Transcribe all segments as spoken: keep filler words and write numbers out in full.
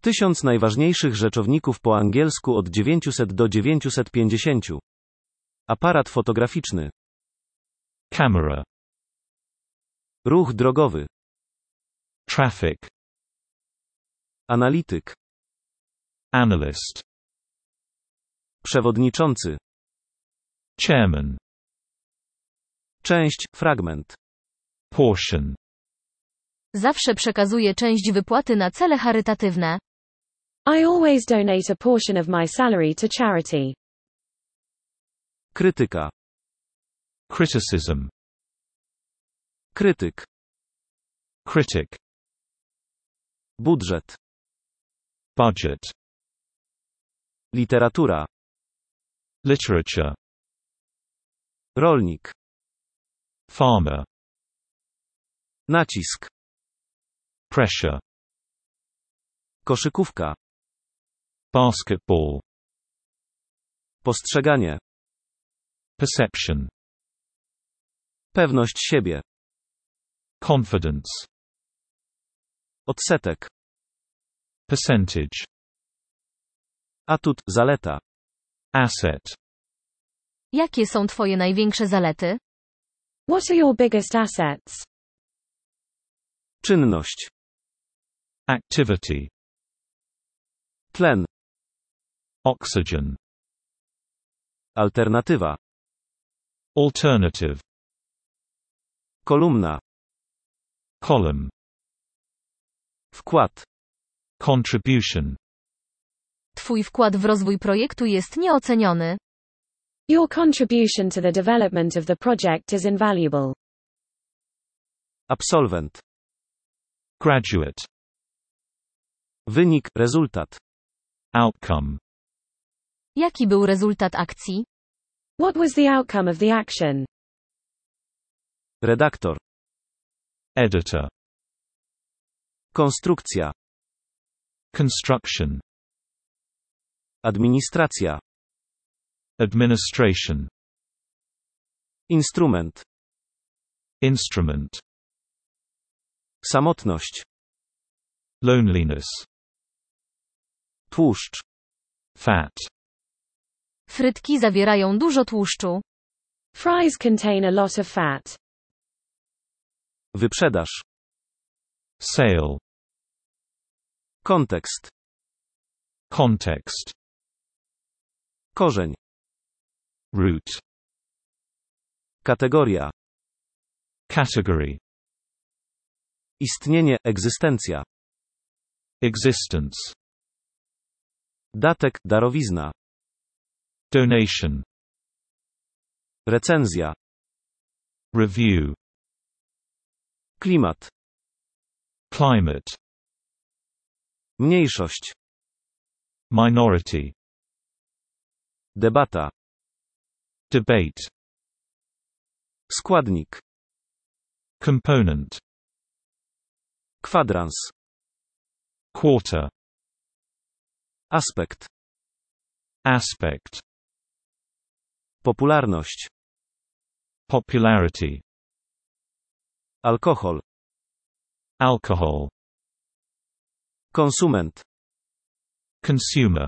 Tysiąc najważniejszych rzeczowników po angielsku od dziewięćset do dziewięćset pięćdziesiąt. Aparat fotograficzny. Camera. Ruch drogowy. Traffic. Analityk. Analyst. Przewodniczący. Chairman. Część, fragment. Portion. Zawsze przekazuję część wypłaty na cele charytatywne. I always donate a portion of my salary to charity. Krytyka. Criticism. Krytyk. Critic. Budżet. Budget. Literatura. Literature. Rolnik. Farmer. Nacisk. Pressure. Koszykówka. Basketball. Postrzeganie. Perception. Pewność siebie. Confidence. Odsetek. Percentage. Atut, zaleta. Asset. Jakie są twoje największe zalety? What are your biggest assets? Czynność. Activity. Tlen. Oxygen. Alternatywa. Alternative. Kolumna. Column. Wkład. Contribution. Twój wkład w rozwój projektu jest nieoceniony. Your contribution to the development of the project is invaluable. Absolwent. Graduate. Wynik, rezultat. Outcome. Jaki był rezultat akcji? What was the outcome of the action? Redaktor. Editor. Konstrukcja. Construction. Administracja. Administration. Instrument. Instrument. Samotność. Loneliness. Tłuszcz. Fat. Frytki zawierają dużo tłuszczu. Fries contain a lot of fat. Wyprzedaż. Sale. Kontekst. Context. Korzeń. Root. Kategoria. Category. Istnienie, egzystencja. Existence. Datek, darowizna. Donation. Recenzja. Review. Klimat. Climate. Mniejszość. Minority. Debata. Debate. Składnik. Component. Kwadrans. Quarter. Aspekt. Aspect. Popularność. Popularity. Alkohol. Alcohol. Konsument. Consumer.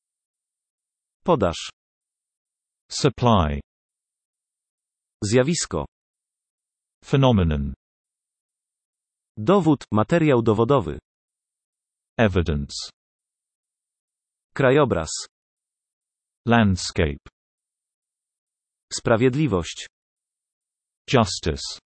Podaż. Supply. Zjawisko. Phenomenon. Dowód, materiał dowodowy. Evidence. Krajobraz. Landscape. Sprawiedliwość. Justice.